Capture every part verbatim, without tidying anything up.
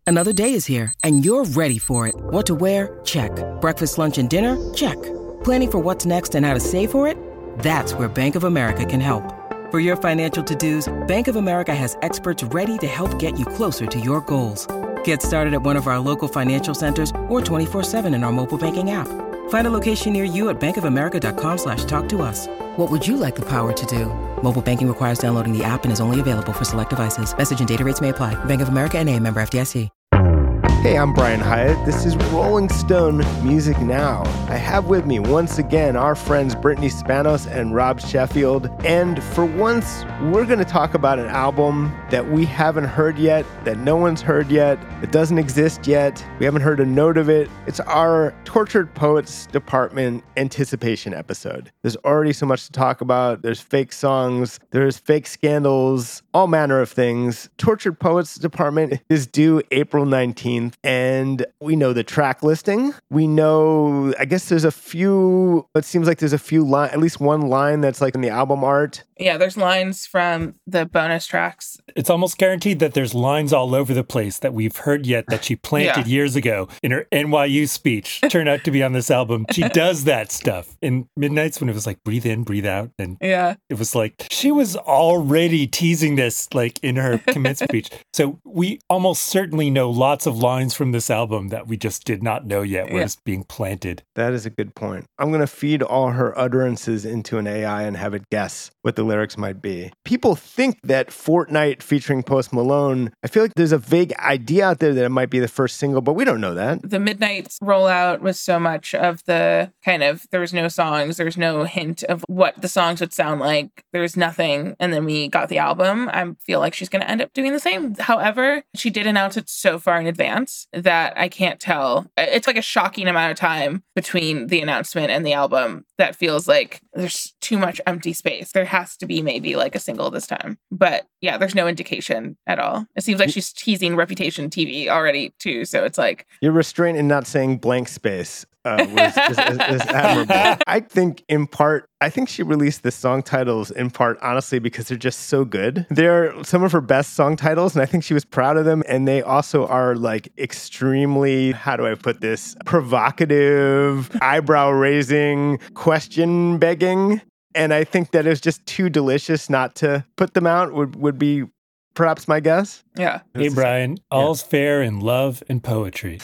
Another day is here, and you're ready for it. What to wear? Check. Breakfast, lunch, and dinner? Check. Planning for what's next and how to save for it? That's where Bank of America can help. For your financial to-dos, Bank of America has experts ready to help get you closer to your goals. Get started at one of our local financial centers or twenty-four seven in our mobile banking app. Find a location near you at bankofamerica.com slash talk to us. What would you like the power to do? Mobile banking requires downloading the app and is only available for select devices. Message and data rates may apply. Bank of America N A, member F D I C. Hey, I'm Brian Hyatt. This is Rolling Stone Music Now. I have with me once again our friends Brittany Spanos and Rob Sheffield. And for once, we're going to talk about an album that we haven't heard yet, that no one's heard yet, that doesn't exist yet. We haven't heard a note of it. It's our Tortured Poets Department anticipation episode. There's already so much to talk about. There's fake songs, there's fake scandals, all manner of things. Tortured Poets Department is due April nineteenth. And we know the track listing. We know, I guess there's a few, it seems like there's a few line, at least one line that's like in the album art. Yeah, there's lines from the bonus tracks. It's almost guaranteed that there's lines all over the place that we've heard yet that she planted yeah. years ago in her N Y U speech turn out to be on this album. She does that stuff in Midnights when it was like breathe in, breathe out. And yeah. it was like she was already teasing this like in her commit speech. So we almost certainly know lots of lines from this album that we just did not know yet was yeah. being planted. That is a good point. I'm going to feed all her utterances into an A I and have it guess what the lyrics might be. People think that Fortnight featuring Post Malone, I feel like there's a vague idea out there that it might be the first single, but we don't know that. The Midnights rollout was so much of the kind of, there was no songs, there's no hint of what the songs would sound like. There's nothing. And then we got the album. I feel like she's going to end up doing the same. However, she did announce it so far in advance that I can't tell. It's like a shocking amount of time between the announcement and the album that feels like there's too much empty space. There has to be maybe like a single this time. But yeah, there's no indication at all. It seems like she's teasing Reputation T V already too. So it's like... Your restraint in not saying blank space uh, was, is, is, is admirable. I think in part, I think she released the song titles in part, honestly, because they're just so good. They're some of her best song titles, and I think she was proud of them. And they also are like extremely, how do I put this, provocative, eyebrow-raising, question-begging. And I think that it's just too delicious not to put them out would, would be perhaps my guess. Yeah. Hey, Brian, all's yeah. fair in love and poetry.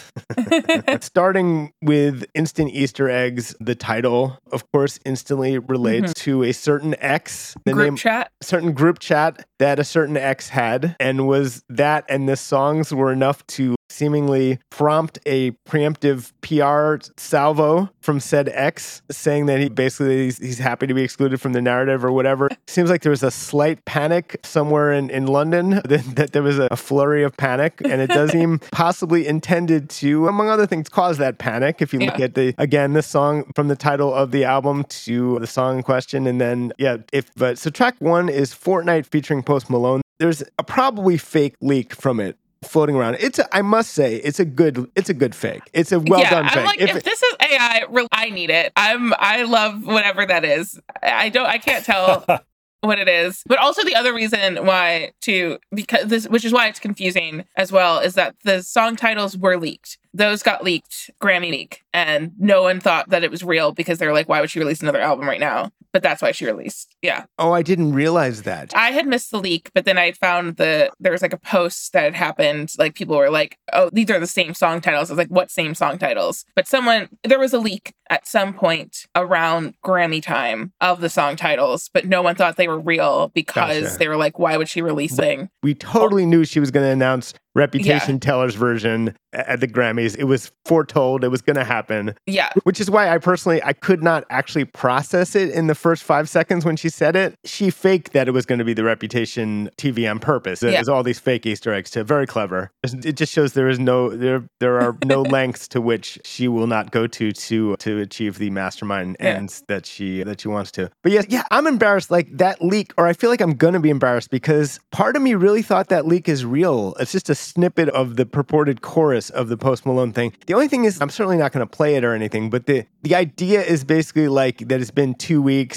Starting with Instant Easter Eggs, the title, of course, instantly relates mm-hmm. to a certain ex. The group name, chat. Certain group chat that a certain ex had. And was that and the songs were enough to seemingly prompt a preemptive P R salvo from said ex, saying that he basically he's, he's happy to be excluded from the narrative or whatever. Seems like there was a slight panic somewhere in, in London, that, that there was a, a flurry of panic, and it does seem possibly intended to, among other things, cause that panic. If you look yeah. at the, again, the song from the title of the album to the song in question, and then, yeah, if, but, so track one is Fortnight featuring Post Malone. There's a probably fake leak from it floating around. It's a, I must say, it's a good, it's a good fake. It's a well yeah, done I'm fake. Like, if, if this is A I, I need it. I'm, I love whatever that is. I don't, I can't tell what it is. But also the other reason why, too, because this, which is why it's confusing as well, is that the song titles were leaked. Those got leaked, Grammy leak, and no one thought that it was real because they were like, why would she release another album right now? But that's why she released. Yeah. Oh, I didn't realize that. I had missed the leak, but then I found the, there was like a post that had happened. Like people were like, oh, these are the same song titles. I was like, what same song titles? But someone, there was a leak at some point around Grammy time of the song titles, but no one thought they were real because gotcha. They were like, why would she releasing? We totally oh. knew she was going to announce Reputation yeah. Teller's version at the Grammys. It was foretold. It was going to happen. Yeah. Which is why I personally, I could not actually process it in the first five seconds when she said it. She faked that it was going to be the Reputation T V on purpose. There's yeah. all these fake Easter eggs too. Very clever. It just shows there is no, there there are no lengths to which she will not go to to to achieve the mastermind yeah. ends that she that she wants to. But yeah, yeah, I'm embarrassed. Like that leak, or I feel like I'm going to be embarrassed because part of me really thought that leak is real. It's just a snippet of the purported chorus of the Post Malone thing. The only thing is, I'm certainly not going to play it or anything, but the, the idea is basically like that it's been two weeks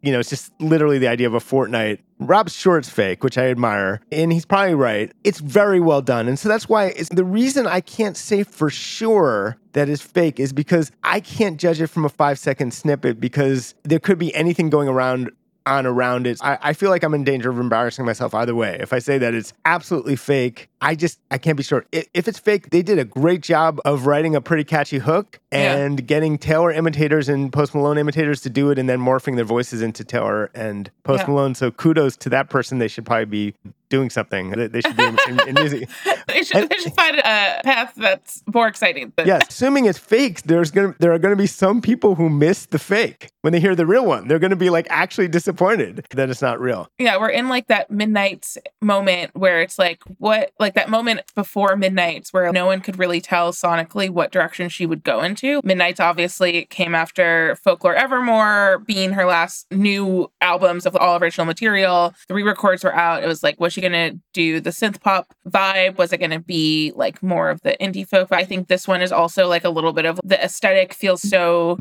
you know, it's just literally the idea of a Fortnite. Rob's sure it's fake, which I admire, and he's probably right. It's very well done. And so that's why it's the reason I can't say for sure that is fake is because I can't judge it from a five second snippet because there could be anything going around on around it. I, I feel like I'm in danger of embarrassing myself either way. If I say that it's absolutely fake, I just, I can't be sure. If, if it's fake, they did a great job of writing a pretty catchy hook and yeah. getting Taylor imitators and Post Malone imitators to do it and then morphing their voices into Taylor and Post yeah. Malone. So kudos to that person. They should probably be doing something. They should be in, in, in music. they, should, and, they should find a path that's more exciting. But. Yes, assuming it's fake, there's gonna there are going to be some people who miss the fake when they hear the real one. They're going to be like actually disappointed that it's not real. Yeah, we're in like that Midnights moment where it's like what like that moment before Midnights where no one could really tell sonically what direction she would go into. Midnights obviously came after Folklore Evermore being her last new albums of all original material. The re-records were out. It was like, was she going to do the synth pop vibe? Was it going to be like more of the indie folk? I think this one is also like a little bit of the aesthetic feels so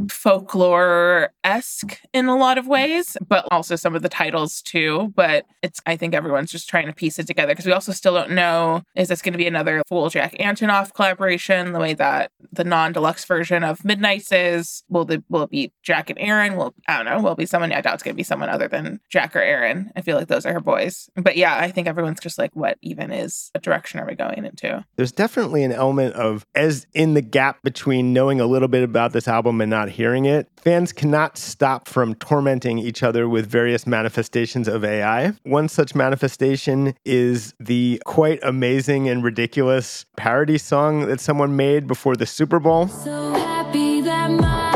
folklore-esque in a lot of ways, but also some of the titles too. But it's, I think everyone's just trying to piece it together because we also still don't know, is this going to be another full Jack Antonoff collaboration the way that the non-deluxe version of Midnights is? Will, the, will it be Jack and Aaron? Will, I don't know. Will it be someone? I doubt it's going to be someone other than Jack or Aaron. I feel like those are her boys. But yeah, I think everyone's just like, what even is, what direction are we going into? There's definitely an element of, as in the gap between knowing a little bit about this album and not hearing it, fans cannot stop from tormenting each other with various manifestations of A I. One such manifestation is the quite amazing and ridiculous parody song that someone made before the Super Bowl. So happy that my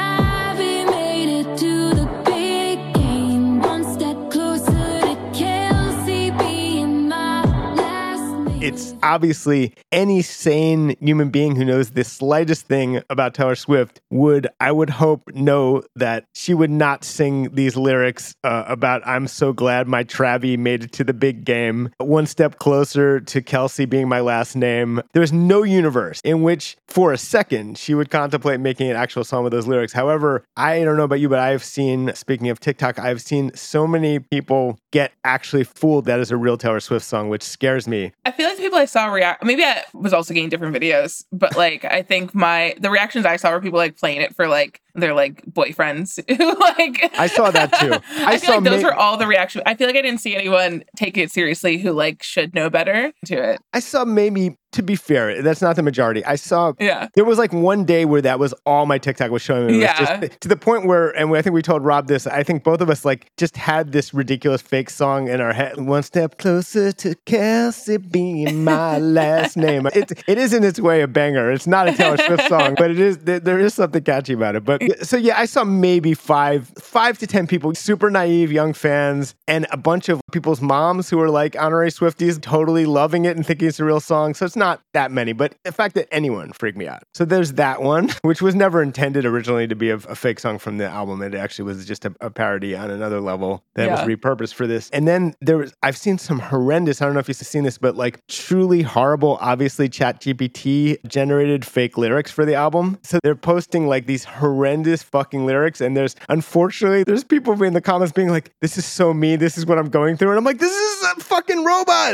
Travi made it to the big game, one step closer to Kelsey being my last name. It's obviously any sane human being who knows the slightest thing about Taylor Swift would, I would hope, know that she would not sing these lyrics uh, about I'm so glad my Travi made it to the big game, one step closer to Kelsey being my last name. There's no universe in which for a second she would contemplate making an actual song with those lyrics. However, I don't know about you, but I've seen, speaking of TikTok, I've seen so many people get actually fooled that is a real Taylor Swift song, which scares me. I feel like the people I saw react, maybe I was also getting different videos, but like I think my the reactions I saw were people like playing it for like their like boyfriends who like I saw that too. I, I feel saw like those ma- were all the reactions. I feel like I didn't see anyone take it seriously who like should know better to it. I saw maybe, to be fair, that's not the majority. I saw, yeah. There was like one day where that was all my TikTok was showing me. It was yeah. just, to the point where, and I think we told Rob this, I think both of us like just had this ridiculous fake song in our head. One step closer to Kelsey being my last name. It, it is in its way a banger. It's not a Taylor Swift song, but it is, there, there is something catchy about it. But so yeah, I saw maybe five, five to ten people, super naive young fans, and a bunch of people's moms who are like honorary Swifties totally loving it and thinking it's a real song. So it's not that many, but the fact that anyone freaked me out. So there's that one, which was never intended originally to be a, a fake song from the album. It actually was just a, a parody on another level that yeah. was repurposed for this. And then there was, I've seen some horrendous, I don't know if you've seen this, but like truly horrible, obviously ChatGPT generated fake lyrics for the album. So they're posting like these horrendous fucking lyrics. And there's, unfortunately, there's people in the comments being like, this is so me. This is what I'm going through. And I'm like, this is a fucking robot.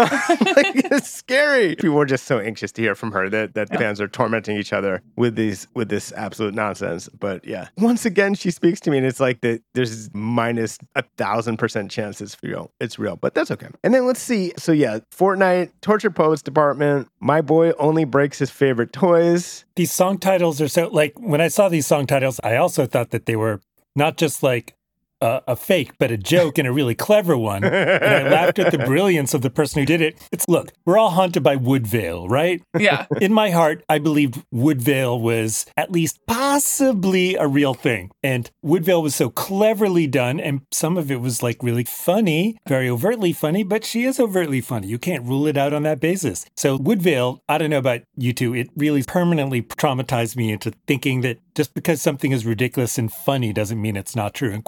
Like, it's scary. People were just so anxious to hear from her that, that yeah. fans are tormenting each other with these with this absolute nonsense. But yeah, once again, she speaks to me and it's like that there's minus a thousand percent chance it's real. It's real, but that's okay. And then let's see. So yeah, Fortnite, Torture Poets Department, My Boy Only Breaks His Favorite Toys. These song titles are so, like, when I saw these song titles, I also thought that they were not just like Uh, a fake, but a joke and a really clever one. And I laughed at the brilliance of the person who did it. It's, look, we're all haunted by Woodvale, right? Yeah. In my heart, I believed Woodvale was at least possibly a real thing. And Woodvale was so cleverly done, and some of it was like really funny, very overtly funny, but she is overtly funny. You can't rule it out on that basis. So Woodvale, I don't know about you two, it really permanently traumatized me into thinking that just because something is ridiculous and funny doesn't mean it's not true. And quite frankly,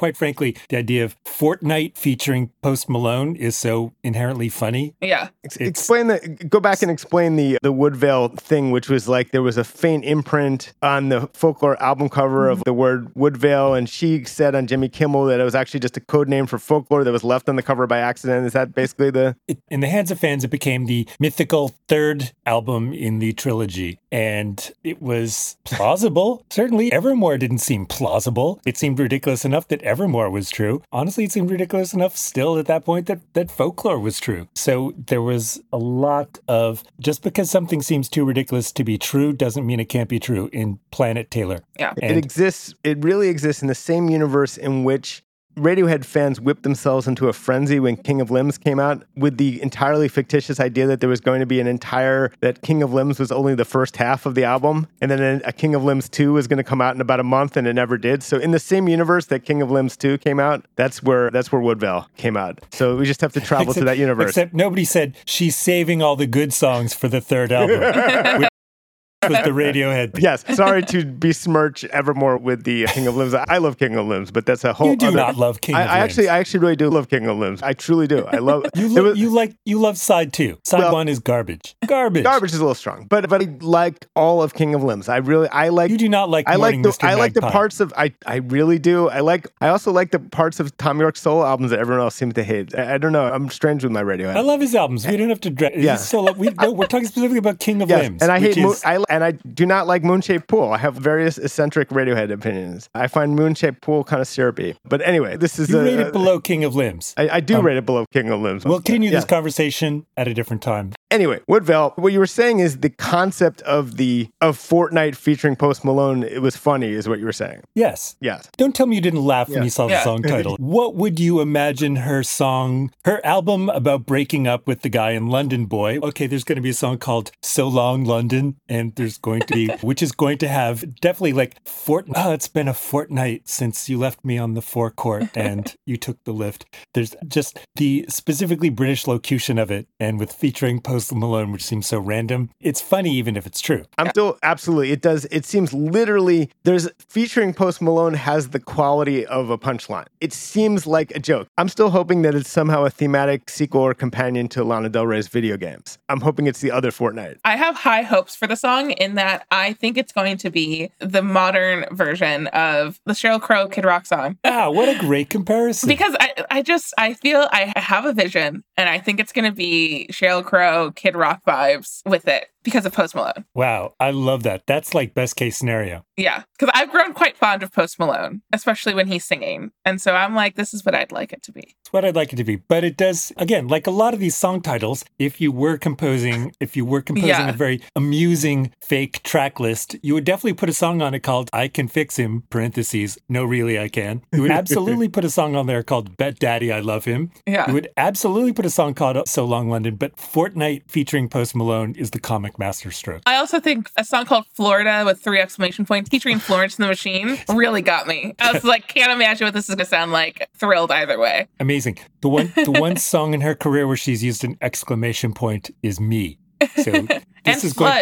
specifically the idea of Fortnite featuring Post Malone is so inherently funny. Yeah. Ex- explain the, go back and explain the the Woodvale thing, which was like there was a faint imprint on the Folklore album cover of the word Woodvale, and she said on Jimmy Kimmel that it was actually just a code name for folklore that was left on the cover by accident. Is that basically the... It, in the hands of fans, it became the mythical third album in the trilogy, and it was plausible. Certainly, Evermore didn't seem plausible. It seemed ridiculous enough that Evermore was true. Honestly, it seemed ridiculous enough still at that point that, that Folklore was true. So there was a lot of, just because something seems too ridiculous to be true doesn't mean it can't be true in Planet Taylor. Yeah. And it exists, it really exists in the same universe in which Radiohead fans whipped themselves into a frenzy when King of Limbs came out with the entirely fictitious idea that there was going to be an entire, that King of Limbs was only the first half of the album, and then a King of Limbs two was going to come out in about a month, and it never did. So in the same universe that King of Limbs two came out, that's where that's where Woodvale came out. So we just have to travel except, to that universe. Except nobody said she's saving all the good songs for the third album. which was the Radiohead. Yes, sorry to besmirch Evermore with the King of Limbs. I love King of Limbs, but that's a whole You do other... not love King I, of I Limbs. actually, I actually really do love King of Limbs. I truly do. I love... You, there lo- was- you like you love side two. Side Well- one is garbage. Garbage. Garbage is a little strong, but but I like all of King of Limbs. I really I like. You do not like I like Morning the Mister I like the Magpie. parts of I I really do. I like I also like the parts of Tom York's solo albums that everyone else seems to hate. I, I don't know. I'm strange with my Radiohead. I love his albums. We don't have to. Dra- Yeah. So we no, we're talking specifically about King of Yes, Limbs. and I which hate Moon, is- I and I do not like Moonshaped Pool. I have various eccentric Radiohead opinions. I find Moonshaped Pool kind of syrupy. But anyway, this is You a, rate it below King of Limbs. I, I do Um, rate it below King of Limbs. We'll continue Yeah. this conversation at a different time. Anyway, Woodvale, what you were saying is the concept of the of Fortnite featuring Post Malone, it was funny, is what you were saying. Yes. Yes. Don't tell me you didn't laugh when Yeah. you saw the Yeah. song title. What would you imagine her song, her album about breaking up with the guy in London Boy? Okay, there's going to be a song called So Long London, and there's going to be, which is going to have definitely like, fort, oh, it's been a fortnight since you left me on the forecourt and you took the lift. There's just the specifically British locution of it, and with featuring Post Malone, which seems so random. It's funny even if it's true. I'm still absolutely. It does. It seems literally there's featuring Post Malone has the quality of a punchline. It seems like a joke. I'm still hoping that it's somehow a thematic sequel or companion to Lana Del Rey's video games. I'm hoping it's the other Fortnite. I have high hopes for the song in that I think it's going to be the modern version of the Sheryl Crow Kid Rock song. Ah, what a great comparison. Because I, I just, I feel I have a vision and I think it's going to be Sheryl Crow Kid Rock vibes with it because of Post Malone. Wow, I love that. That's like best case scenario. Yeah, because I've grown quite fond of Post Malone, especially when he's singing. And so I'm like, this is what I'd like it to be. It's what I'd like it to be. But it does, again, like a lot of these song titles, if you were composing, if you were composing Yeah. a very amusing fake track list, you would definitely put a song on it called I Can Fix Him, parentheses, no really I can. You would absolutely put a song on there called Bet Daddy I Love Him. Yeah. You would absolutely put a song called So Long London, but Fortnite featuring Post Malone is the comic masterstroke. I also think a song called Florida with three exclamation points featuring Florence and the Machine really got me. I was like, can't imagine what this is going to sound like. Thrilled either way. Amazing. The one the one song in her career where she's used an exclamation point is Me. So this And is Slut. going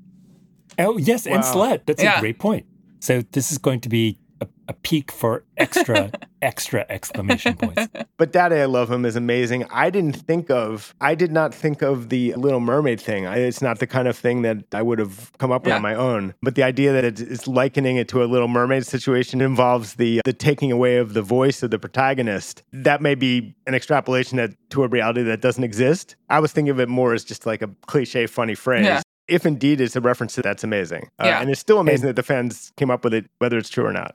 Oh, yes, and Wow. Slut. That's Yeah. a great point. So this is going to be a, a peak for extra, extra exclamation points. But Daddy I Love Him is amazing. I didn't think of, I did not think of the Little Mermaid thing. I, it's not the kind of thing that I would have come up with Yeah. on my own. But the idea that it's, it's likening it to a Little Mermaid situation involves the the taking away of the voice of the protagonist. That may be an extrapolation that, to a reality that doesn't exist. I was thinking of it more as just like a cliche, funny phrase. Yeah. If indeed it's a reference to that's amazing. Uh, Yeah. And it's still amazing that the fans came up with it, whether it's true or not.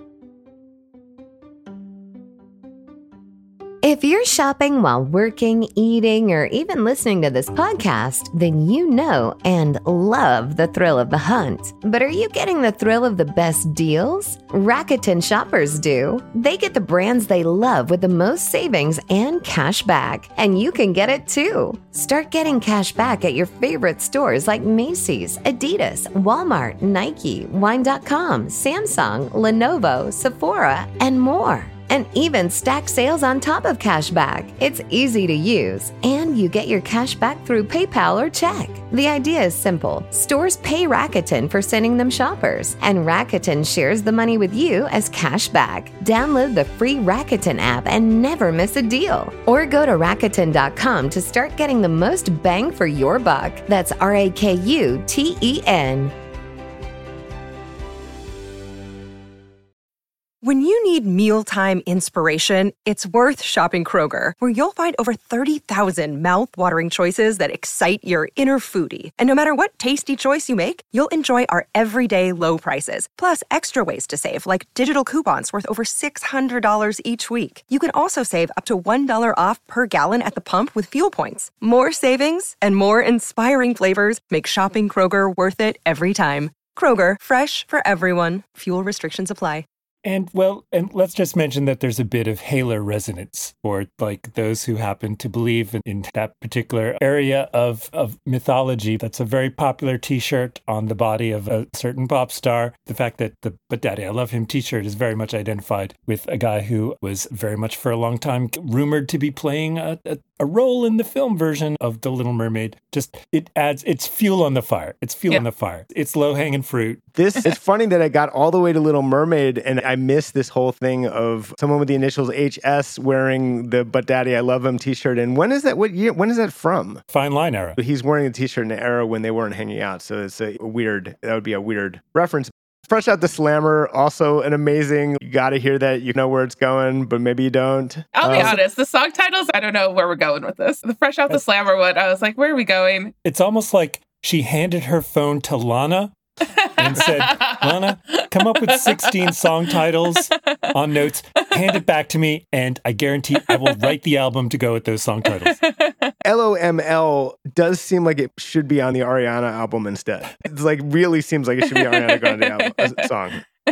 If you're shopping while working, eating, or even listening to this podcast, then you know and love the thrill of the hunt. But are you getting the thrill of the best deals? Rakuten shoppers do. They get the brands they love with the most savings and cash back. And you can get it too. Start getting cash back at your favorite stores like Macy's, Adidas, Walmart, Nike, Wine dot com, Samsung, Lenovo, Sephora, and more. and even stack sales on top of cash back. It's easy to use, and you get your cash back through PayPal or check. The idea is simple. Stores pay Rakuten for sending them shoppers, and Rakuten shares the money with you as cash back. Download the free Rakuten app and never miss a deal. Or go to Rakuten dot com to start getting the most bang for your buck. That's R A K U T E N. When you need mealtime inspiration, it's worth shopping Kroger, where you'll find over thirty thousand mouth-watering choices that excite your inner foodie. And no matter what tasty choice you make, you'll enjoy our everyday low prices, plus extra ways to save, like digital coupons worth over six hundred dollars each week. You can also save up to one dollar off per gallon at the pump with fuel points. More savings and more inspiring flavors make shopping Kroger worth it every time. Kroger, fresh for everyone. Fuel restrictions apply. And well, and let's just mention that there's a bit of Halo resonance for like those who happen to believe in, in that particular area of, of mythology. That's a very popular t-shirt on the body of a certain pop star. The fact that the But Daddy, I Love Him t-shirt is very much identified with a guy who was very much for a long time rumored to be playing a, a, a role in the film version of The Little Mermaid. Just, it adds, it's fuel on the fire. It's fuel yeah. on the fire. It's low-hanging fruit. This, it's funny that I got all the way to Little Mermaid and I missed this whole thing of someone with the initials H S wearing the But Daddy, I Love Him t-shirt. And when is that, what year, when is that from? Fine Line era. He's wearing the t-shirt in the era when they weren't hanging out. So it's a weird, that would be a weird reference. Fresh Out the Slammer, also an amazing, you got to hear that, you know where it's going, but maybe you don't. I'll be Um, honest, the song titles, I don't know where we're going with this. The Fresh Out the Slammer one, I was like, where are we going? It's almost like she handed her phone to Lana and said, Lana, come up with sixteen song titles on notes, hand it back to me, and I guarantee I will write the album to go with those song titles. L O M L does seem like it should be on the Ariana album instead. It's like really seems like it should be Ariana Grande album, uh, song.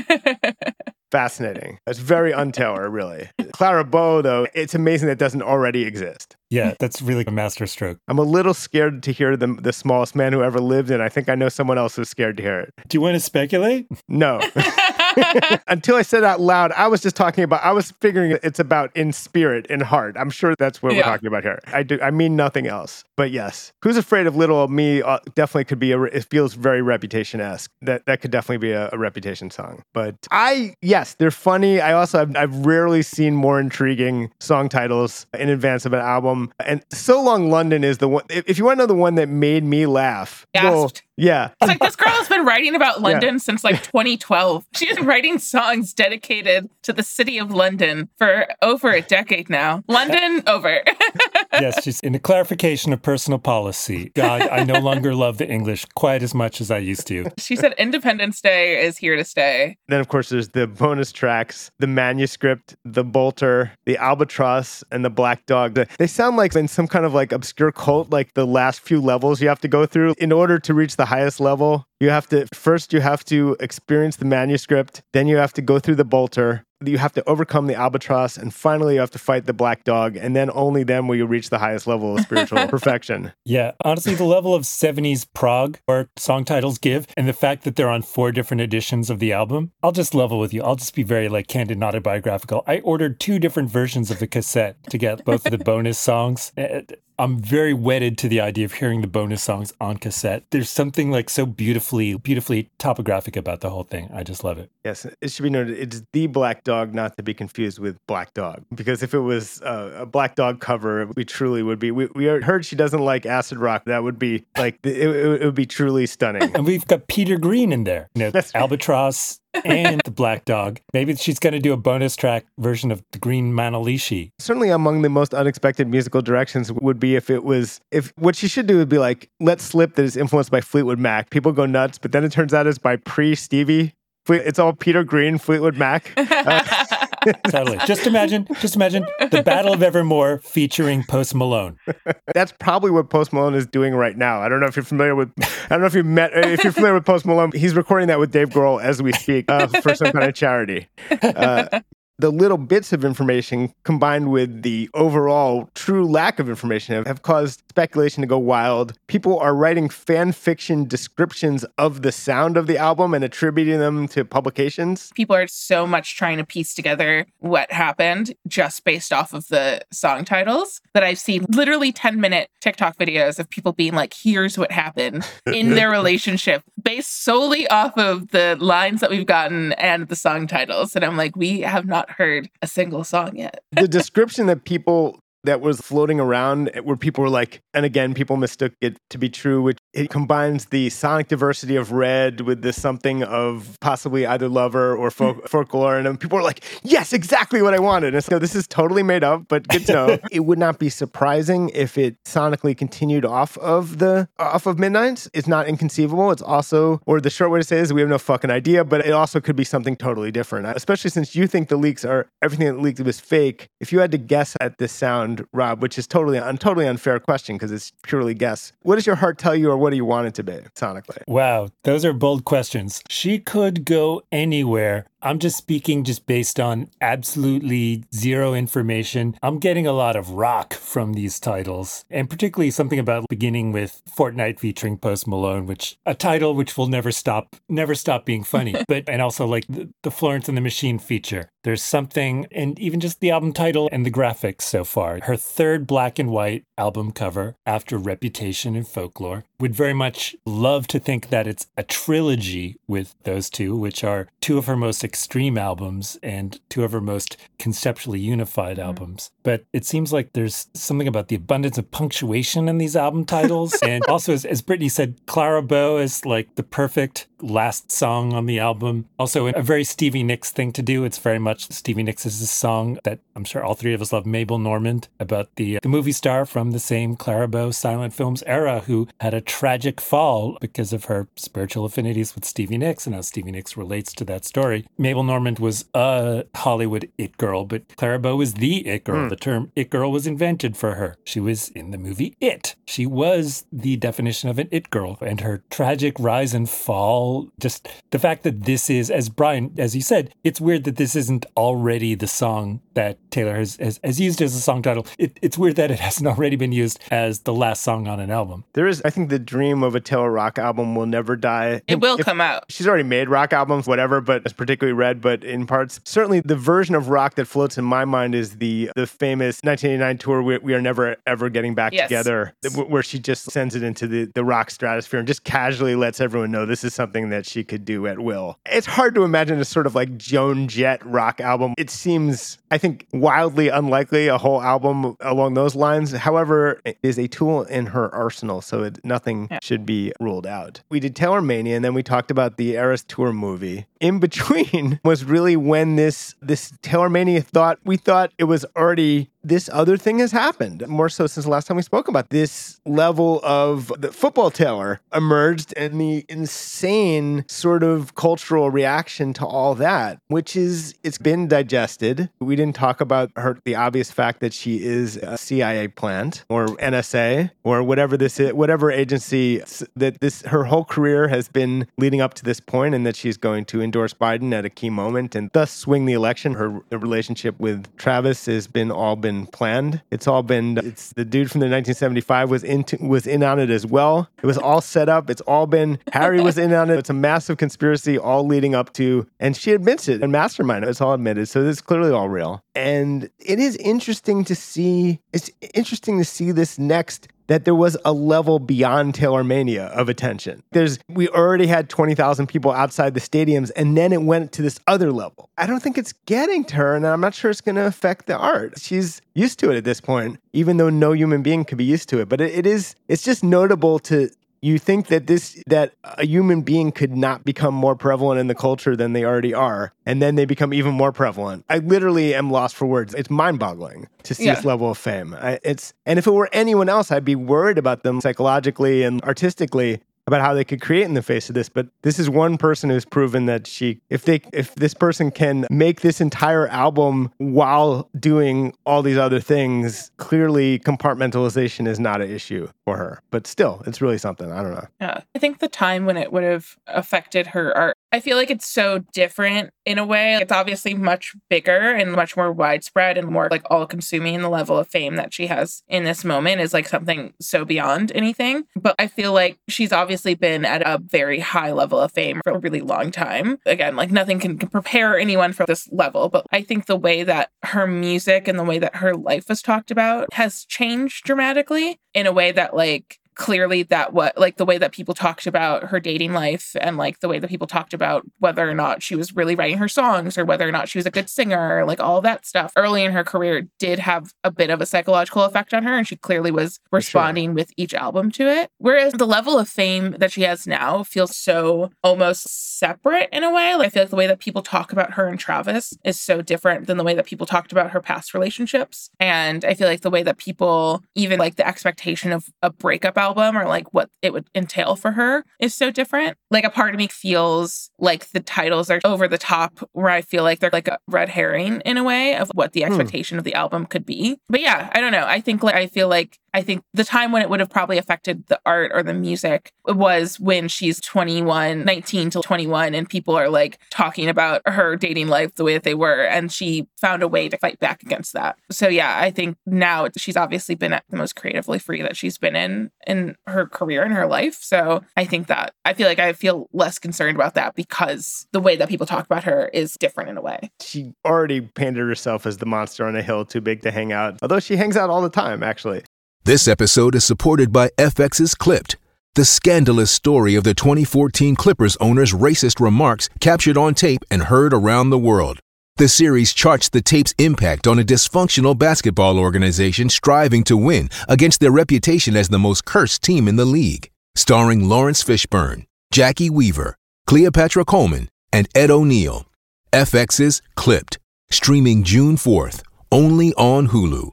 Fascinating. It's very un-Taylor, really. Clara Bow, though, it's amazing that doesn't already exist. Yeah, that's really a masterstroke. I'm a little scared to hear the, the smallest man who ever lived, and I think I know someone else who's scared to hear it. Do you want to speculate? No. Until I said it out loud, I was just talking about, I was figuring it's about in spirit, in heart. I'm sure that's what yeah. we're talking about here. I do. I mean nothing else. But yes, Who's Afraid of Little Me uh, definitely could be, a, it feels very Reputation-esque. That that could definitely be a, a Reputation song. But I, yes, they're funny. I also, have, I've rarely seen more intriguing song titles in advance of an album. And So Long London is the one, if, if you want to know the one that made me laugh. Well, yeah. It's like, this girl has been writing about London yeah. since like twenty twelve. She's been writing songs dedicated to the city of London for over a decade now. London, over. Yes, she's in the clarification of personal policy. God, I no longer love the English quite as much as I used to. She said Independence Day is here to stay. Then, of course, there's the bonus tracks, the manuscript, the bolter, the albatross, and the black dog. They sound like in some kind of like obscure cult, like the last few levels you have to go through in order to reach the highest level. You have to, first you have to experience the manuscript, then you have to go through the bolter, you have to overcome the albatross, and finally you have to fight the black dog, and then only then will you reach the highest level of spiritual perfection. Yeah, honestly, the level of seventies prog or song titles give, and the fact that they're on four different editions of the album, I'll just level with you. I'll just be very like candid, not autobiographical. I ordered two different versions of the cassette to get both of the bonus songs. I'm very wedded to the idea of hearing the bonus songs on cassette. There's something like so beautifully, beautifully topographic about the whole thing. I just love it. Yes, it should be noted. It's the Black Dog, not to be confused with Black Dog. Because if it was uh, a Black Dog cover, we truly would be. We, we heard she doesn't like acid rock. That would be like, it, it, it would be truly stunning. And we've got Peter Green in there. You know, That's Albatross and the Black Dog. Maybe she's going to do a bonus track version of the Green Manalishi. Certainly among the most unexpected musical directions would be if it was, if what she should do would be like, let slip that is influenced by Fleetwood Mac. People go nuts, but then it turns out it's by pre-Stevie. It's all Peter Green, Fleetwood Mac. Uh, Totally. Just imagine, just imagine the Battle of Evermore featuring Post Malone. That's probably what Post Malone is doing right now. I don't know if you're familiar with, I don't know if you met, if you're familiar with Post Malone. He's recording that with Dave Grohl as we speak uh, for some kind of charity. Uh, the little bits of information combined with the overall true lack of information have, have caused speculation to go wild. People are writing fan fiction descriptions of the sound of the album and attributing them to publications. People are so much trying to piece together what happened just based off of the song titles that I've seen literally ten minute TikTok videos of people being like, here's what happened in their relationship based solely off of the lines that we've gotten and the song titles. And I'm like, we have not heard a single song yet. The description that people that was floating around where people were like, and again, people mistook it to be true, which it combines the sonic diversity of Red with the something of possibly either Lover or folk, folklore. And people were like, yes, exactly what I wanted. And so this is totally made up, but good to know. It would not be surprising if it sonically continued off of the, off of Midnights. It's not inconceivable. It's also, or the short way to say it is we have no fucking idea, but it also could be something totally different, especially since you think the leaks are, everything that leaked was fake. If you had to guess at this sound, Rob, which is totally a totally unfair question because it's purely guess. What does your heart tell you, or what do you want it to be sonically? Wow, those are bold questions. She could go anywhere. I'm just speaking just based on absolutely zero information. I'm getting a lot of rock from these titles, and particularly something about beginning with Fortnite featuring Post Malone, which a title which will never stop, never stop being funny. But and also like the, the Florence and the Machine feature. There's something, and even just the album title and the graphics so far. Her third black and white album cover after Reputation and Folklore. Would very much love to think that it's a trilogy with those two, which are two of her most extreme albums and two of her most conceptually unified mm-hmm. albums. But it seems like there's something about the abundance of punctuation in these album titles. And also, as, as Brittany said, Clara Bow is like the perfect last song on the album. Also, a very Stevie Nicks thing to do. It's very much Stevie Nicks' song that I'm sure all three of us love, Mabel Normand, about the, uh, the movie star from the same Clara Bow silent films era who had a tragic fall because of her spiritual affinities with Stevie Nicks and how Stevie Nicks relates to that story. Mabel Normand was a Hollywood it girl, but Clara Bow was the it girl. Mm. The term it girl was invented for her. She was in the movie It. She was the definition of an it girl, and her tragic rise and fall, just the fact that this is, as Brian, as you said, it's weird that this isn't already the song that Taylor has, has, has used as a song title. It, it's weird that it hasn't already been used as the last song on an album. There is, I think the dream of a Taylor rock album will never die. It will if, come out. She's already made rock albums, whatever, but it's particularly Red, but in parts. Certainly the version of rock that floats in my mind is the the famous nineteen eighty-nine tour, We, we Are Never Ever Getting Back yes. Together, where she just sends it into the, the rock stratosphere and just casually lets everyone know this is something that she could do at will. It's hard to imagine a sort of like Joan Jett rock album. It seems, I think, wildly unlikely, a whole album along those lines. However, it is a tool in her arsenal, so it, nothing yeah. should be ruled out. We did Taylor Mania, and then we talked about the Eras Tour movie. In between was really when this this Taylor Mania thought, we thought it was already, this other thing has happened. More so since the last time we spoke about this level of the football Taylor emerged and the insane sort of cultural reaction to all that, which is, it's been digested. We didn't talk about her, the obvious fact that she is a C I A plant or N S A or whatever this is, whatever agency that this, her whole career has been leading up to this point, and that she's going to endorse Biden at a key moment and thus swing the election. Her relationship with Travis has been all been planned. It's all been, it's the dude from the nineteen seventy-five was into, was in on it as well. It was all set up. It's all been, Harry was in on it. It's a massive conspiracy all leading up to, and she admits it and mastermind it. It's all admitted. So this is clearly all real. And it is interesting to see, it's interesting to see this next, that there was a level beyond Taylor Mania of attention. There's, we already had twenty thousand people outside the stadiums, and then it went to this other level. I don't think it's getting to her, and I'm not sure it's going to affect the art. She's used to it at this point, even though no human being could be used to it. But it, it is, it's just notable to, you think that this, that a human being could not become more prevalent in the culture than they already are, and then they become even more prevalent. I literally am lost for words. It's mind-boggling to see yeah. this level of fame. I, it's, and if it were anyone else, I'd be worried about them psychologically and artistically, about how they could create in the face of this. But this is one person who's proven that she, if they, if this person can make this entire album while doing all these other things, clearly compartmentalization is not an issue for her. But still, it's really something. I don't know. Yeah. I think the time when it would have affected her art I feel like it's so different in a way. It's obviously much bigger and much more widespread and more like all consuming. The level of fame that she has in this moment is like something so beyond anything. But I feel like she's obviously been at a very high level of fame for a really long time. Again, like nothing can prepare anyone for this level. But I think the way that her music and the way that her life was talked about has changed dramatically in a way that like clearly that what like the way that people talked about her dating life and like the way that people talked about whether or not she was really writing her songs or whether or not she was a good singer, like all that stuff early in her career did have a bit of a psychological effect on her, and she clearly was responding sure. with each album to it. Whereas the level of fame that she has now feels so almost separate in a way. Like I feel like the way that people talk about her and Travis is so different than the way that people talked about her past relationships. And I feel like the way that people, even like the expectation of a breakup album or like what it would entail for her is so different. Like a part of me feels like the titles are over the top, where I feel like they're like a red herring in a way of what the expectation hmm. of the album could be. But yeah, I don't know. I think like I feel like I think the time when it would have probably affected the art or the music was when she's twenty-one, nineteen to twenty-one, and people are like talking about her dating life the way that they were. And she found a way to fight back against that. So yeah, I think now she's obviously been at the most creatively free that she's been in in her career and her life. So I think that I feel like I feel less concerned about that because the way that people talk about her is different in a way. She already painted herself as the monster on a hill too big to hang out, although she hangs out all the time, actually. This episode is supported by F X's Clipped, the scandalous story of the twenty fourteen Clippers owner's racist remarks captured on tape and heard around the world. The series charts the tape's impact on a dysfunctional basketball organization striving to win against their reputation as the most cursed team in the league. Starring Lawrence Fishburne, Jackie Weaver, Cleopatra Coleman, and Ed O'Neill. F X's Clipped, streaming June fourth, only on Hulu.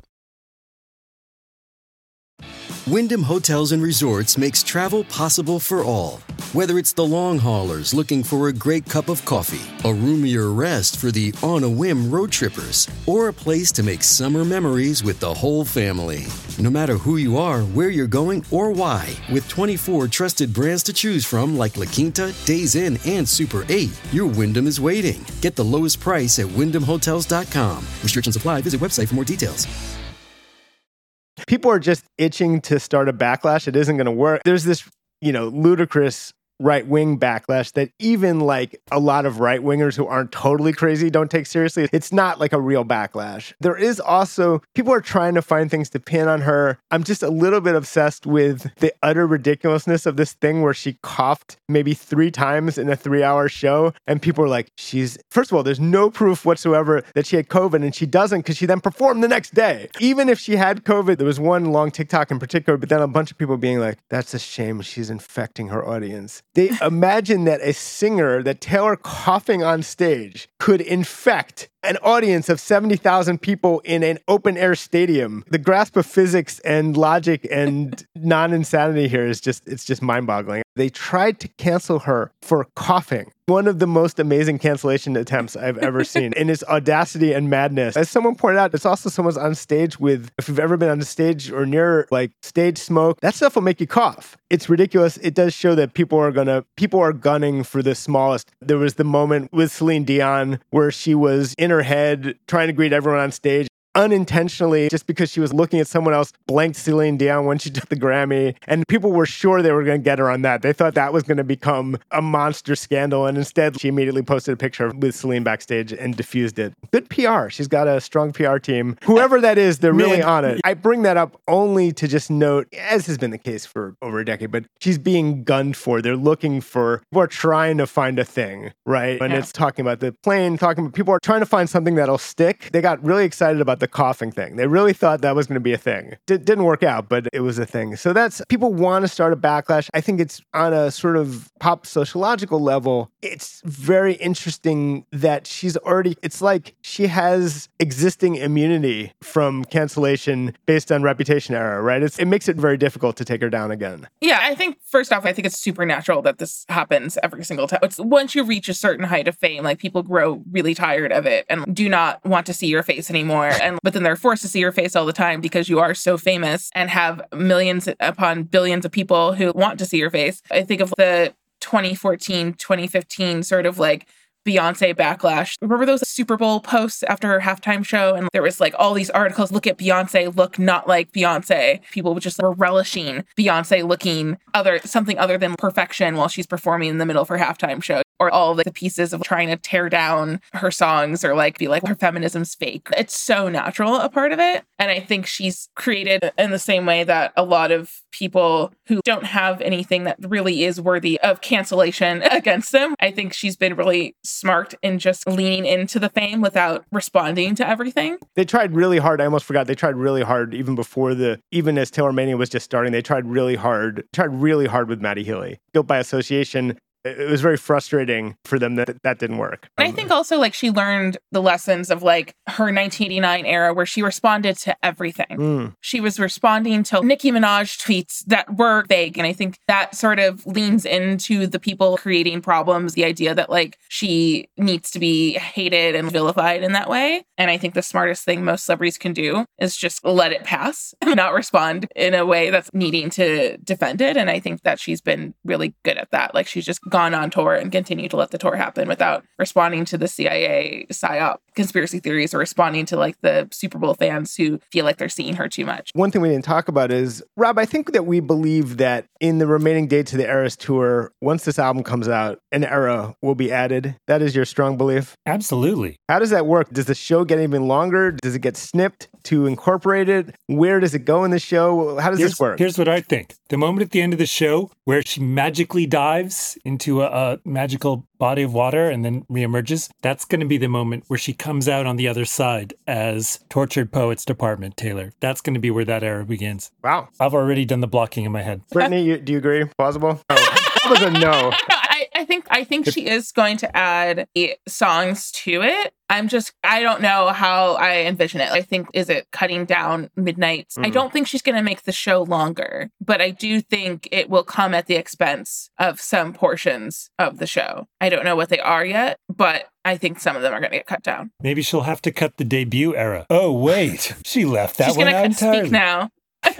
Wyndham Hotels and Resorts makes travel possible for all. Whether it's the long haulers looking for a great cup of coffee, a roomier rest for the on-a-whim road trippers, or a place to make summer memories with the whole family. No matter who you are, where you're going, or why, with twenty-four trusted brands to choose from like La Quinta, Days Inn, and Super eight, your Wyndham is waiting. Get the lowest price at wyndham hotels dot com. Restrictions apply. Visit website for more details. People are just itching to start a backlash. It isn't going to work. There's this, you know, ludicrous right-wing backlash that even like a lot of right-wingers who aren't totally crazy don't take seriously. It's not like a real backlash. There is also, people are trying to find things to pin on her. I'm just a little bit obsessed with the utter ridiculousness of this thing where she coughed maybe three times in a three-hour show. And people are like, she's, first of all, there's no proof whatsoever that she had COVID, and she doesn't because she then performed the next day. Even if she had COVID, there was one long TikTok in particular, but then a bunch of people being like, that's a shame, she's infecting her audience. They imagine that a singer, that Taylor coughing on stage could infect an audience of seventy thousand people in an open air stadium. The grasp of physics and logic and non-insanity here is just, it's just mind boggling. They tried to cancel her for coughing. One of the most amazing cancellation attempts I've ever seen in its audacity and madness. As someone pointed out, it's also someone's on stage with, if you've ever been on stage or near like stage smoke, that stuff will make you cough. It's ridiculous. It does show that people are gonna, people are gunning for the smallest. There was the moment with Celine Dion where she was in her head trying to greet everyone on stage. Unintentionally, just because she was looking at someone else, blanked Celine Dion when she took the Grammy. And people were sure they were going to get her on that. They thought that was going to become a monster scandal. And instead, she immediately posted a picture with Celine backstage and diffused it. Good P R. She's got a strong P R team. Whoever that is, they're really on it. I bring that up only to just note, as has been the case for over a decade, but she's being gunned for. They're looking for, people are trying to find a thing, right? And yeah. It's talking about the plane, talking about, people are trying to find something that'll stick. They got really excited about the coughing thing. They really thought that was going to be a thing. D- didn't work out, but it was a thing. So that's, people want to start a backlash. I think it's on a sort of pop sociological level. It's very interesting that she's already, it's like she has existing immunity from cancellation based on reputation error, right? It's, it makes it very difficult to take her down again. Yeah, I think first off, I think it's supernatural that this happens every single time. It's once you reach a certain height of fame, like people grow really tired of it and do not want to see your face anymore. And but then they're forced to see your face all the time because you are so famous and have millions upon billions of people who want to see your face. I think of the twenty fourteen, twenty fifteen sort of like Beyonce backlash. Remember those Super Bowl posts after her halftime show? And there was like all these articles, look at Beyonce, look not like Beyonce. People just were relishing Beyonce looking other something other than perfection while she's performing in the middle of her halftime show. Or all the pieces of trying to tear down her songs or like be like her feminism's fake. It's so natural a part of it. And I think she's created in the same way that a lot of people who don't have anything that really is worthy of cancellation against them. I think she's been really smart in just leaning into the fame without responding to everything. They tried really hard. I almost forgot. They tried really hard even before the, even as Taylor Mania was just starting, they tried really hard, tried really hard with Maddie Healy. Guilt by association. It was very frustrating for them that that didn't work. And I think also like she learned the lessons of like her nineteen eighty-nine era where she responded to everything. Mm. She was responding to Nicki Minaj tweets that were vague. And I think that sort of leans into the people creating problems, the idea that like she needs to be hated and vilified in that way. And I think the smartest thing most celebrities can do is just let it pass and not respond in a way that's needing to defend it. And I think that she's been really good at that. Like she's just gone on tour and continued to let the tour happen without responding to the C I A psyop conspiracy theories or responding to like the Super Bowl fans who feel like they're seeing her too much. One thing we didn't talk about is, Rob, I think that we believe that in the remaining dates of the Eras tour, once this album comes out, an era will be added. That is your strong belief? Absolutely. How does that work? Does the show get even longer? Does it get snipped to incorporate it? Where does it go in the show? How does here's, this work? Here's what I think. The moment at the end of the show where she magically dives into a, a magical body of water and then reemerges, that's going to be the moment where she comes out on the other side as Tortured Poets Department, Taylor. That's going to be where that era begins. Wow. I've already done the blocking in my head. Brittany, you, do you agree? Plausible? Oh, that was a no. I, I think I think she is going to add songs to it. I'm just, I don't know how I envision it. I think, is it cutting down Midnights? Mm. I don't think she's going to make the show longer, but I do think it will come at the expense of some portions of the show. I don't know what they are yet, but I think some of them are going to get cut down. Maybe she'll have to cut the debut era. Oh, wait, she left that she's one gonna out entirely. Speak now.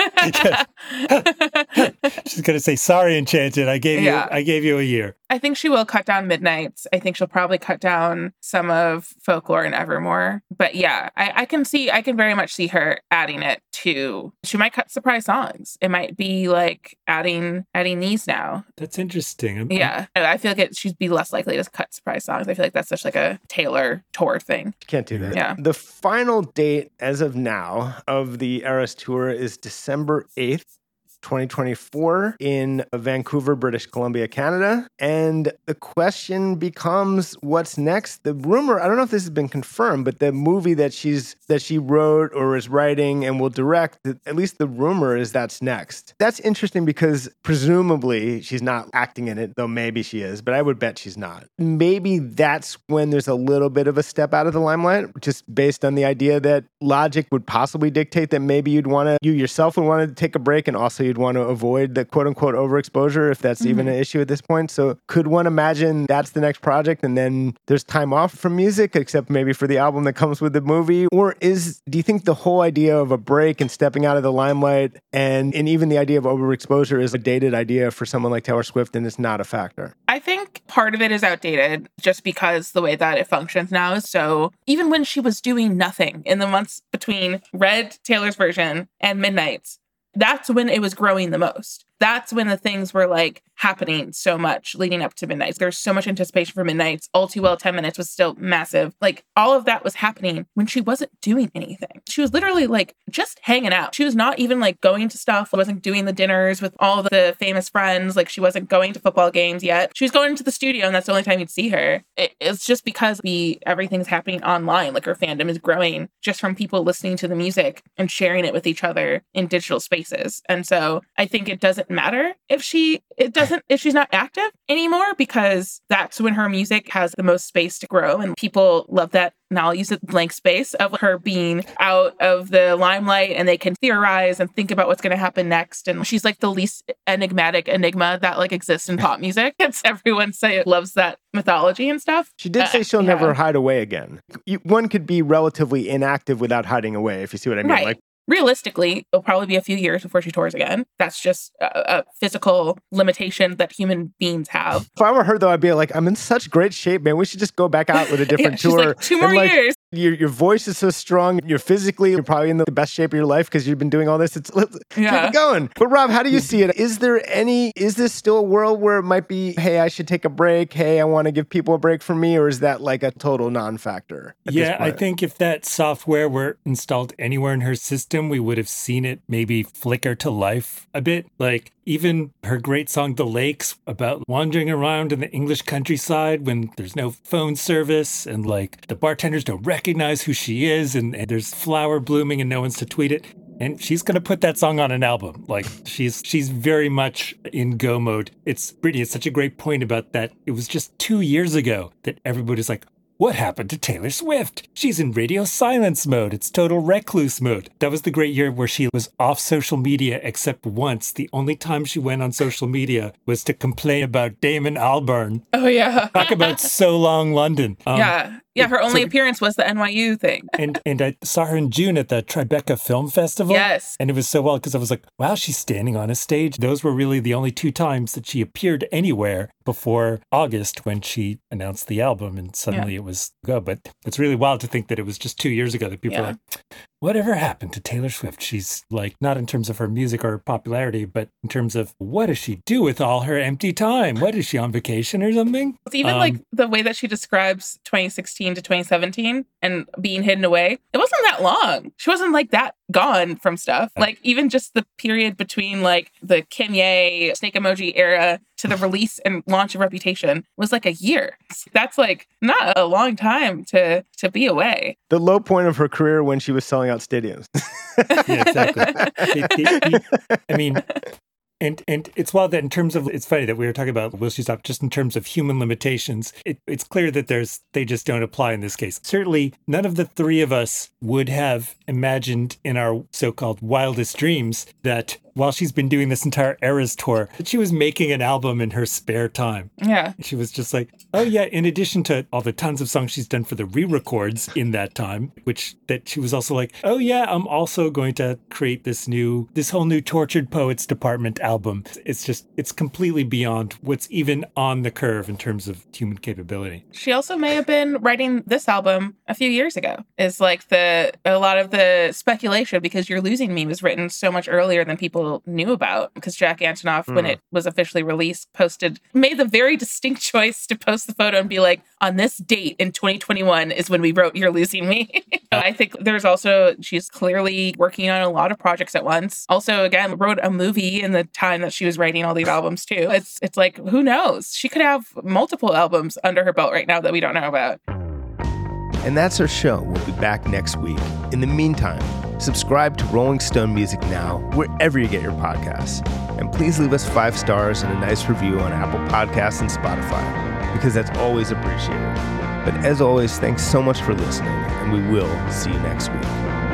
She's gonna say, sorry, Enchanted, I gave yeah. you I gave you a year. I think she will cut down Midnights. I think she'll probably cut down some of Folklore and Evermore. But yeah, I, I can see I can very much see her adding it to, she might cut surprise songs. It might be like adding adding these now. That's interesting. I'm, yeah. I feel like it, she'd be less likely to cut surprise songs. I feel like that's such like a Taylor tour thing. You can't do that. Yeah. The final date as of now of the Eras tour is December eighth. twenty twenty-four in Vancouver, British Columbia, Canada. And the question becomes, what's next? The rumor, I don't know if this has been confirmed, but the movie that she's that she wrote or is writing and will direct, at least the rumor is that's next. That's interesting because presumably she's not acting in it, though maybe she is, but I would bet she's not. Maybe that's when there's a little bit of a step out of the limelight, just based on the idea that logic would possibly dictate that maybe you'd want to, you yourself would want to take a break, and also you'd want to avoid the quote-unquote overexposure, if that's mm-hmm. even an issue at this point. So could one imagine that's the next project and then there's time off from music, except maybe for the album that comes with the movie? Or is, do you think the whole idea of a break and stepping out of the limelight and, and even the idea of overexposure is a dated idea for someone like Taylor Swift and it's not a factor? I think part of it is outdated just because the way that it functions now is so, even when she was doing nothing in the months between Red, Taylor's version, and Midnights, that's when it was growing the most. That's when the things were like happening so much leading up to Midnights. There's so much anticipation for Midnights. All Too Well ten minutes was still massive. Like all of that was happening when she wasn't doing anything. She was literally like just hanging out. She was not even like going to stuff. Wasn't doing the dinners with all the famous friends. Like she wasn't going to football games yet. She was going to the studio and that's the only time you'd see her. It, it's just because we everything's happening online. Like her fandom is growing just from people listening to the music and sharing it with each other in digital spaces. And so I think it doesn't matter if she it doesn't if she's not active anymore, because that's when her music has the most space to grow and people love that. Now I'll use it blank space of her being out of the limelight and they can theorize and think about what's going to happen next. And she's like the least enigmatic enigma that like exists in pop music. It's everyone say loves that mythology and stuff. She did say she'll uh, yeah. never hide away again. You, one could be relatively inactive without hiding away, if you see what I mean. Right. Like realistically, it'll probably be a few years before she tours again. That's just a, a physical limitation that human beings have. If I were her, though, I'd be like, I'm in such great shape, man. We should just go back out with a different yeah, she's tour. Like, two more and, like, years. Your, your voice is so strong. You're physically, you're probably in the best shape of your life because you've been doing all this. It's let's yeah. keep it going. But Rob, how do you see it? Is there any, is this still a world where it might be, hey, I should take a break. Hey, I want to give people a break from me. Or is that like a total non-factor? Yeah, I think if that software were installed anywhere in her system, we would have seen it maybe flicker to life a bit. Like even her great song, The Lakes, about wandering around in the English countryside when there's no phone service and like the bartenders don't recognize who she is and, and there's flower blooming and no one's to tweet it. And she's going to put that song on an album. Like she's she's very much in go mode. It's Brittany, it's such a great point about that. It was just two years ago that everybody's like, what happened to Taylor Swift? She's in radio silence mode. It's total recluse mode. That was the great year where she was off social media, except once. The only time she went on social media was to complain about Damon Albarn. Oh, yeah. Talk about So Long London. Um, yeah. Yeah, her only so, appearance was the N Y U thing. and and I saw her in June at the Tribeca Film Festival. Yes. And it was so wild because I was like, wow, she's standing on a stage. Those were really the only two times that she appeared anywhere before August when she announced the album and suddenly yeah. it was go. But it's really wild to think that it was just two years ago that people yeah. are like, whatever happened to Taylor Swift? She's like, not in terms of her music or popularity, but in terms of what does she do with all her empty time? What is she on vacation or something? It's even um, like the way that she describes twenty sixteen to twenty seventeen and being hidden away. It wasn't that long. She wasn't like that gone from stuff. Like even just the period between like the Kanye snake emoji era to the release and launch of Reputation was like a year. That's like not a long time to to be away. The low point of her career when she was selling out stadiums. Yeah, exactly. It, it, it, I mean, and and it's wild that in terms of, it's funny that we were talking about will she stop just in terms of human limitations. It, it's clear that there's they just don't apply in this case. Certainly, none of the three of us would have imagined in our so-called wildest dreams that while she's been doing this entire Eras tour, that she was making an album in her spare time. Yeah. She was just like, oh yeah, in addition to all the tons of songs she's done for the re-records in that time, which that she was also like, oh yeah, I'm also going to create this new, this whole new Tortured Poets Department album. It's just, it's completely beyond what's even on the curve in terms of human capability. She also may have been writing this album a few years ago. Is like the, a lot of the speculation, because You're Losing Me was written so much earlier than people knew about, because Jack Antonoff, mm. when it was officially released, posted, made the very distinct choice to post the photo and be like, on this date in twenty twenty-one is when we wrote You're Losing Me. I think there's also, she's clearly working on a lot of projects at once. Also, again, wrote a movie in the time that she was writing all these albums too. It's it's like, who knows? She could have multiple albums under her belt right now that we don't know about. And that's our show. We'll be back next week. In the meantime, subscribe to Rolling Stone Music Now, wherever you get your podcasts. And please leave us five stars and a nice review on Apple Podcasts and Spotify, because that's always appreciated. But as always, thanks so much for listening, and we will see you next week.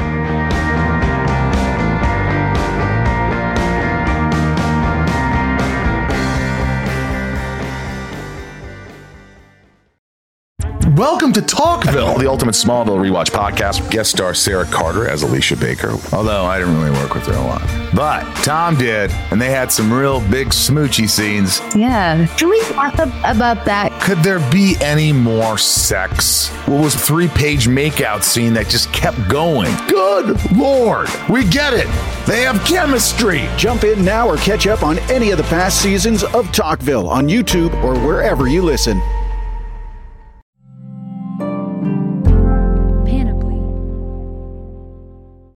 Welcome to Talkville, the ultimate Smallville rewatch podcast. Guest star Sarah Carter as Alicia Baker. Although I didn't really work with her a lot. But Tom did, and they had some real big smoochy scenes. Yeah. Can we talk about that? Could there be any more sex? What was a three-page makeout scene that just kept going? Good Lord. We get it. They have chemistry. Jump in now or catch up on any of the past seasons of Talkville on YouTube or wherever you listen.